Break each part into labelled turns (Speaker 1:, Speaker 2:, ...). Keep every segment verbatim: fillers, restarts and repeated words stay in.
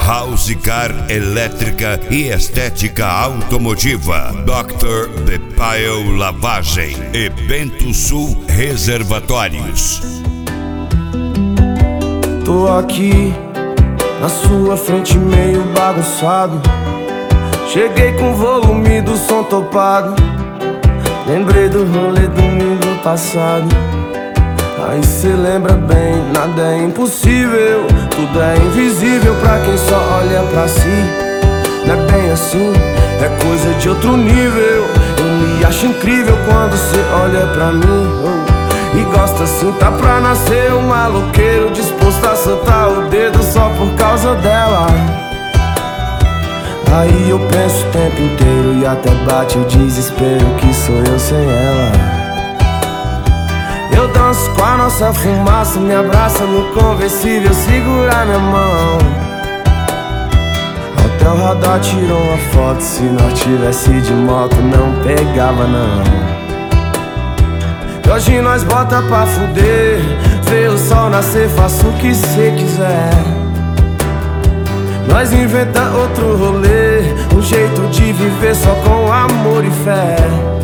Speaker 1: House Car Elétrica e Estética Automotiva, doutor Bepaio Lavagem e Bento Sul Reservatórios.
Speaker 2: Tô aqui na sua frente meio bagunçado. Cheguei com o volume do som topado. Lembrei do rolê domingo passado. Aí cê lembra bem, nada é impossível, tudo é invisível pra quem só olha pra si. Não é bem assim, é coisa de outro nível. Eu me acho incrível quando cê olha pra mim, oh. E gosta assim, tá pra nascer um maloqueiro disposto a soltar o dedo só por causa dela. Aí eu penso o tempo inteiro e até bate o desespero que sou eu sem ela. Eu danço com a nossa fumaça, me abraça no conversível, segura minha mão. Até o radar tirou uma foto, se nós tivesse de moto não pegava não. E hoje nós bota pra fuder, vê o sol nascer, faça o que cê quiser. Nós inventa outro rolê, um jeito de viver só com amor e fé.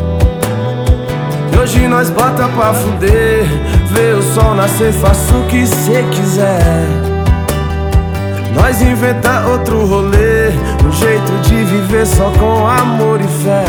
Speaker 2: E hoje nós bota pra fuder, vê o sol nascer, faça o que cê quiser. Nós inventa outro rolê, um jeito de viver só com amor e fé.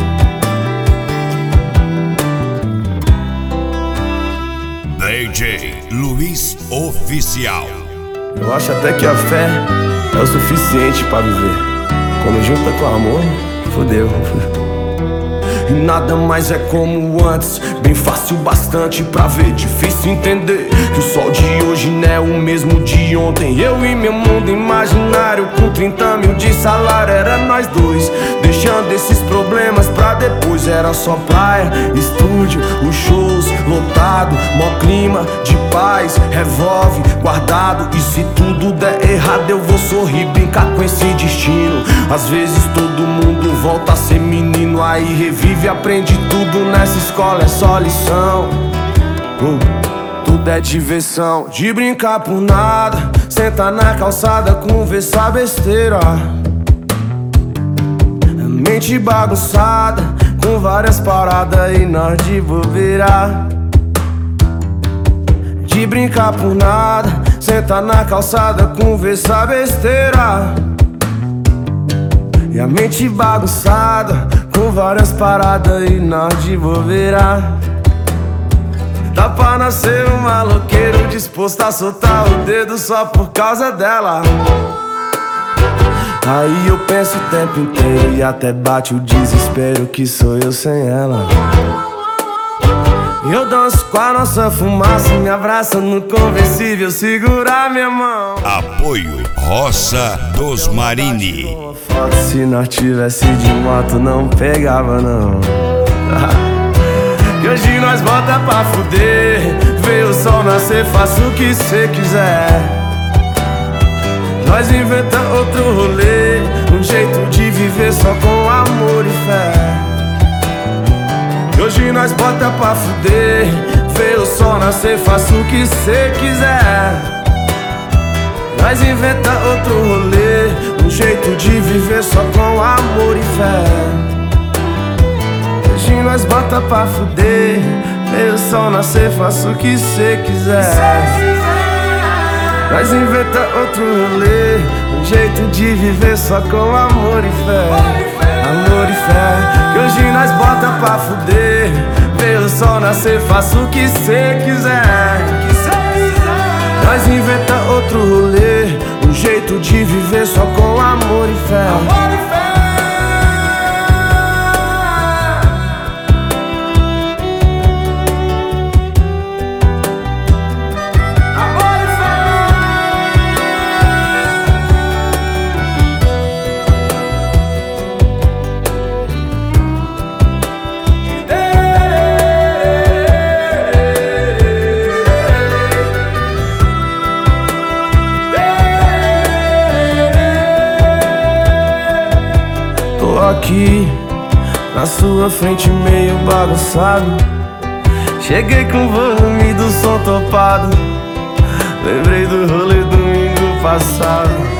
Speaker 1: D J Luiz Oficial.
Speaker 2: Eu acho até que a fé é o suficiente pra viver. Quando junta com amor, fodeu. E nada mais é como antes, bem fácil bastante pra ver, difícil entender que o sol de hoje não é o mesmo de ontem. Eu e meu mundo imaginário com trinta mil de salário, era nós dois, deixando esses problemas pra depois. Era só praia, estúdio, os shows lotado, mó clima de paz, revolve guardado. E se tudo der errado eu vou sorrir, brincar com esse destino. Às vezes todo mundo volta a ser menino, aí revive e aprende tudo nessa escola, é só lição. uh, Tudo é diversão, de brincar por nada, sentar na calçada, conversar besteira. Mente bagunçada, com várias paradas e nós de bobeira. De brincar por nada, sentar na calçada, conversar besteira. E a mente bagunçada, com várias paradas e nós de bobeira. Dá pra nascer um maloqueiro disposto a soltar o dedo só por causa dela. Aí eu penso o tempo inteiro e até bate o desespero que sou eu sem ela. Eu danço com a nossa fumaça, me abraça no conversível, segura minha mão.
Speaker 1: Apoio Roça dos Marini.
Speaker 2: Se nós tivesse de moto não pegava não. E hoje nós bota pra fuder, vê o sol nascer, faça o que cê quiser. Nós inventa outro rolê, um jeito de viver só com amor e fé. E hoje nós bota pra fuder, vê o sol nascer, faça o que cê quiser. Nós inventa outro rolê, um jeito de viver só com amor e fé. Hoje nós bota pra fuder, vê o sol nascer, faça o que cê quiser. Nós inventa outro rolê, um jeito de viver só com amor e fé. Amor e fé, que hoje nós bota pra fuder, vê o sol nascer, faça o que cê quiser. Nós inventa outro rolê, um jeito de viver só com amor e fé. Amor e fé. Amor e fé. Aqui na sua frente meio bagunçado. Cheguei com o volume do som topado. Lembrei do rolê domingo passado.